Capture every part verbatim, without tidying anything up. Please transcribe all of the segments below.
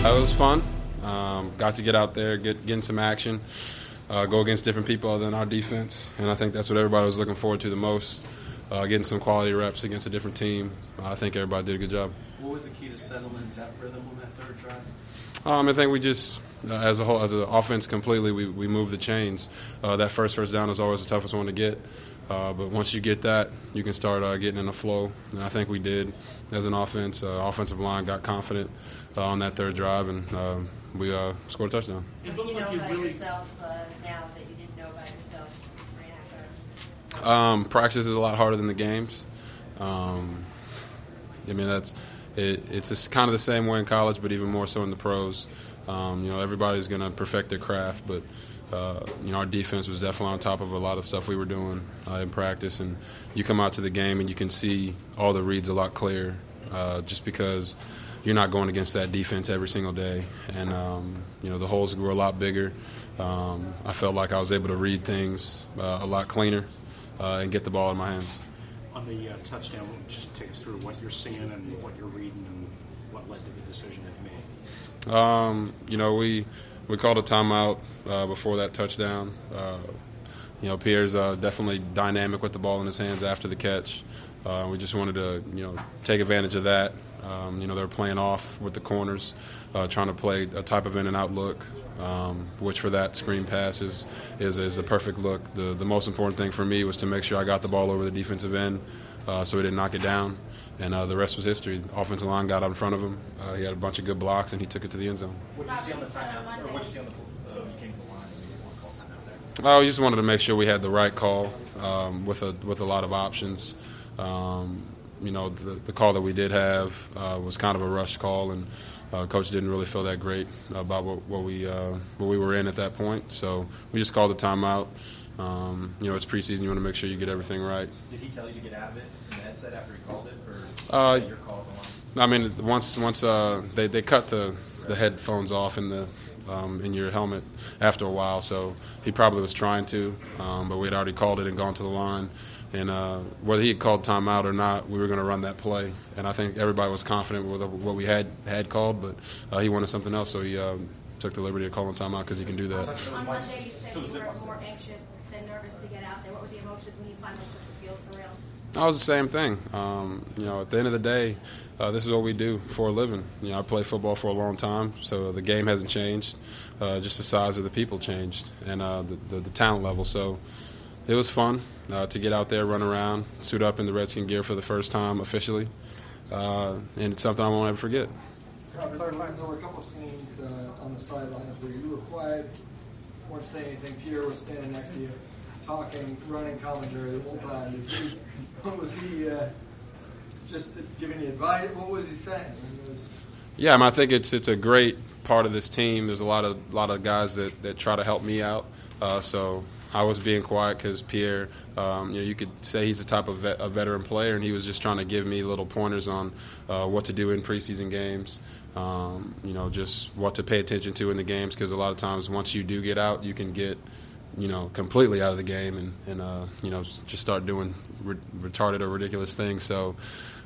Uh, it was fun. Um, got to get out there, get getting some action, uh, go against different people other than our defense, and I think that's what everybody was looking forward to the most. Uh, getting some quality reps against a different team. Uh, I think everybody did a good job. What was the key to settling that rhythm on that third drive? Um, I think we just, uh, as a whole, as an offense completely, we, we moved the chains. Uh, that first first down is always the toughest one to get. Uh, but once you get that, you can start uh, getting in a flow. And I think we did as an offense. Uh, offensive line got confident uh, on that third drive, and uh, we uh, scored a touchdown. What do you know about yourself uh, now that you didn't know about yourself right after? Um, practice is a lot harder than the games. Um, I mean, that's it, it's just kind of the same way in college, but even more so in the pros. Um, you know, everybody's going to perfect their craft, but uh, you know, our defense was definitely on top of a lot of stuff we were doing uh, in practice. And you come out to the game and you can see all the reads a lot clearer, uh, just because you're not going against that defense every single day. And um, you know, the holes were a lot bigger. Um, I felt like I was able to read things uh, a lot cleaner uh, and get the ball in my hands. On the uh, touchdown, just take us through what you're seeing and what you're reading and what led to the decision that you made. Um, you know, we we called a timeout uh, before that touchdown. Uh, you know, Pierre's uh, definitely dynamic with the ball in his hands after the catch. Uh, we just wanted to, you know, take advantage of that. Um, you know, they were playing off with the corners, uh, trying to play a type of in and out look, um, which for that screen pass is, is is the perfect look. The the most important thing for me was to make sure I got the ball over the defensive end, uh, so we didn't knock it down. And uh, the rest was history. The offensive line got out in front of him. Uh, he had a bunch of good blocks, and he took it to the end zone. What did you see on the timeout, or what did you see on the uh, you came to the line and you want to call timeout there? Oh, we just wanted to make sure we had the right call um, with a with a lot of options. Um, you know, the, the call that we did have uh, was kind of a rush call, and uh, coach didn't really feel that great about what, what we uh, what we were in at that point. So we just called the timeout. Um, you know, it's preseason. You want to make sure you get everything right. Did he tell you to get out of it in the headset after he called it, or uh, was that your call at the line? I mean, once once uh, they they cut the, the headphones off in the um, in your helmet after a while, so he probably was trying to, um, but we had already called it and gone to the line. And uh, whether he had called timeout or not, we were going to run that play. And I think everybody was confident with what we had had called, but uh, he wanted something else, so he uh, took the liberty of calling timeout because he can do that. On Monday, you said you were more anxious than nervous to get out there. What were the emotions when you finally took the field for real? That was the same thing. Um, you know, at the end of the day, uh, this is what we do for a living. You know, I played football for a long time, so the game hasn't changed. Uh, just the size of the people changed and uh, the, the, the talent level. So it was fun uh, to get out there, run around, suit up in the Redskin gear for the first time officially, uh, and it's something I won't ever forget. Robert, there were a couple of scenes uh, on the sidelines where you were quiet, weren't saying anything. Pierre was standing next to you, talking, running commentary the whole time. Did he, what was he uh, just giving you advice? What was he saying? I mean, it was... Yeah, I, mean, I think it's it's a great part of this team. There's a lot of lot of guys that, that try to help me out. Uh, so I was being quiet because Pierre, um, you know, you could say he's the type of vet, a veteran player, and he was just trying to give me little pointers on uh, what to do in preseason games. Um, you know, just what to pay attention to in the games, because a lot of times once you do get out, you can get, you know, completely out of the game and, and uh, you know, just start doing re- retarded or ridiculous things. So,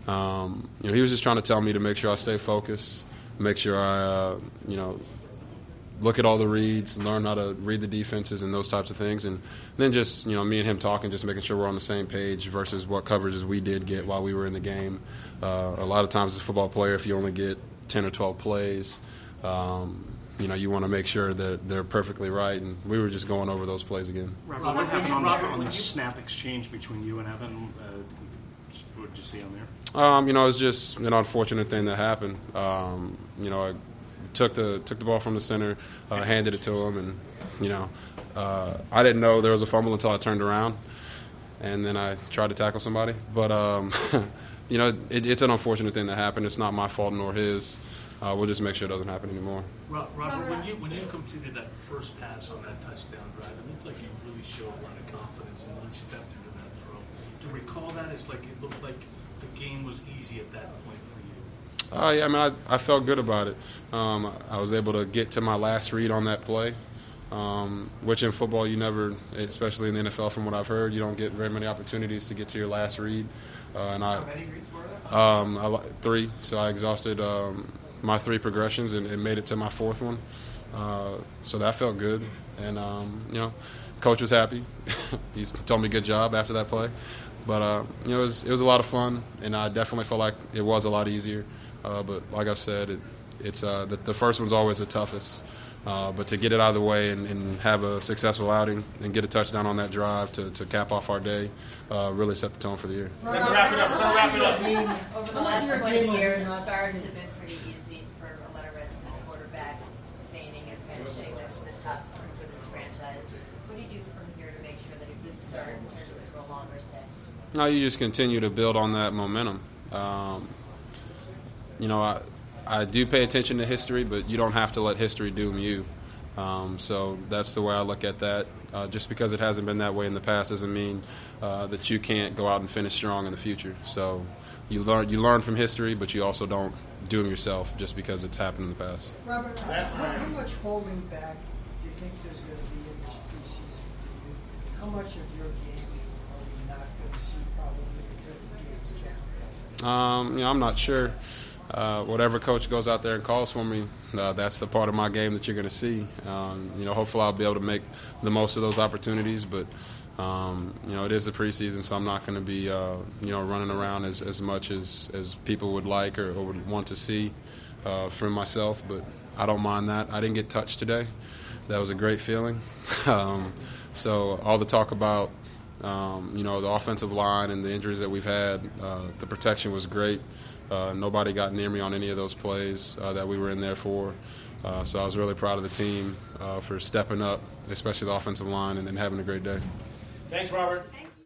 um, you know, he was just trying to tell me to make sure I stay focused, make sure I, uh, you know, look at all the reads, learn how to read the defenses and those types of things. And then just, you know, me and him talking, just making sure we're on the same page versus what coverages we did get while we were in the game. Uh, a lot of times as a football player, if you only get ten or twelve plays, um, you know, you want to make sure that they're perfectly right. And we were just going over those plays again. Robert, Robert what happened on, Robert, the, on the snap exchange between you and Evan? Uh, what did you see on there? Um, you know, it's just an unfortunate thing that happened. Um, you know, I took the took the ball from the center, uh, handed it to him, and you know, uh, I didn't know there was a fumble until I turned around, and then I tried to tackle somebody. But um, you know, it, it's an unfortunate thing that happened. It's not my fault nor his. Uh, we'll just make sure it doesn't happen anymore. Robert, when you when you completed that first pass on that touchdown drive, it looked like you really showed a lot of confidence and really stepped into that throw. To recall that, it's like it looked like the game was easy at that point for you. Uh, yeah, I mean, I, I felt good about it. Um, I was able to get to my last read on that play, um, which in football you never, especially in the N F L from what I've heard, you don't get very many opportunities to get to your last read. Uh, and I, How many reads were there? Um, I, three, so I exhausted um, my three progressions and, and made it to my fourth one. Uh, so that felt good, and um, you know, coach was happy. He told me good job after that play. But uh, you know, it was, it was a lot of fun, and I definitely felt like it was a lot easier. Uh, but like I've said, it, it's uh, the, the first one's always the toughest. Uh, but to get it out of the way and, and have a successful outing and get a touchdown on that drive to, to cap off our day uh, really set the tone for the year. We're gonna wrap it up. We're gonna wrap it up. Over the last twenty years, starts have been pretty easy for a lot of Redskins quarterbacks, sustaining and finishing. That's the tough for this franchise. What do you do from here to make sure that a good start turns into a longer stay? No, you just continue to build on that momentum. Um, you know, I. I do pay attention to history, but you don't have to let history doom you. Um, so that's the way I look at that. Uh, just because it hasn't been that way in the past doesn't mean uh, that you can't go out and finish strong in the future. So you learn you learn from history, but you also don't doom yourself just because it's happened in the past. Robert, how, how much holding back do you think there's going to be in this preseason for you? How much of your game are we not going to see probably until the games count? Um, you know, I'm not sure. Uh, whatever coach goes out there and calls for me, uh, that's the part of my game that you're going to see. Um, you know, hopefully I'll be able to make the most of those opportunities, but um, you know, it is the preseason, so I'm not going to be uh, you know running around as, as much as, as people would like or, or would want to see uh, from myself. But I don't mind that. I didn't get touched today. That was a great feeling. um, so all the talk about um, you know the offensive line and the injuries that we've had, uh, the protection was great. Uh, nobody got near me on any of those plays uh, that we were in there for. Uh, so I was really proud of the team uh, for stepping up, especially the offensive line, and then having a great day. Thanks, Robert.